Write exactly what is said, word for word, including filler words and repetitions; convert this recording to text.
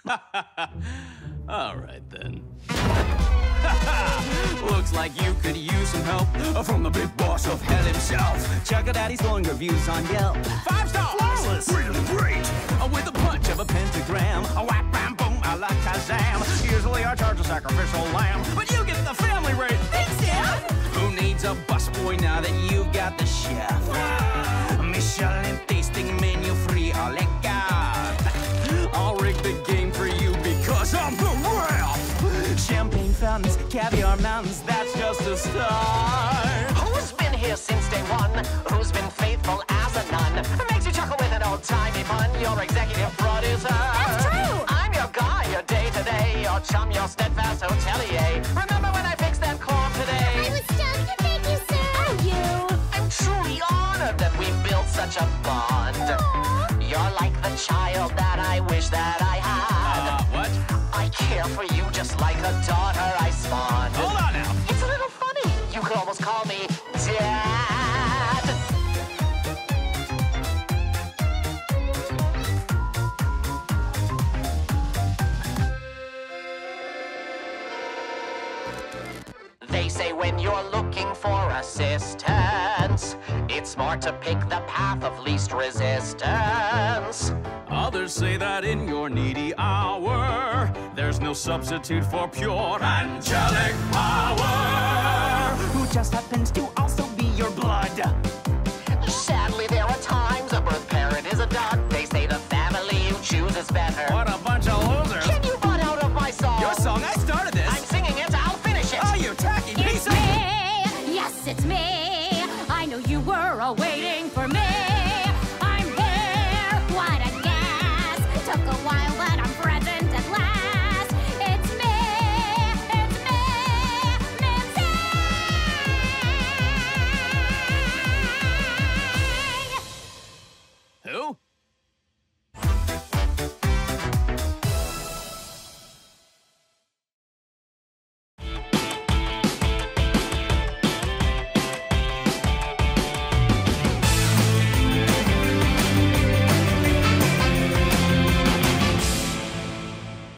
All right, then. Looks like you could use some help from the big boss of hell himself. Check out Daddy's glowing reviews on Yelp. Five stars! Flawless! Really great! With the punch of a pentagram. A whack, bam, boom, a la Kazam. Usually I charge a sacrificial lamb, but you get the family rate. Thanks, Dad! Who needs a busboy now that you've got the chef? Michelin tasting menu free, a la carte. I'll rig the game for you because I'm the ref. Champagne fountains, caviar mountains, that's just a start. Who's been here since day one? Who's been faithful as a nun? Makes you chuckle with an old-timey pun. Your executive producer. That's true. I'm your guy, your day-to-day, your chum, your steadfast hotelier. Remember when I fixed that corn today? I was stunned to thank you, sir. Oh, you. I'm truly honored that we built such a bond. Aww. You're like the child that I wish that I had. Uh, what? I care for you just like a daughter I spawned. Hold on now. It's a little funny. You could almost call me Dad. They say when you're looking for assistance, it's smart to pick the path of least resistance. Others say that in your needy hour, there's no substitute for pure angelic power. Who just happens to also be your blood.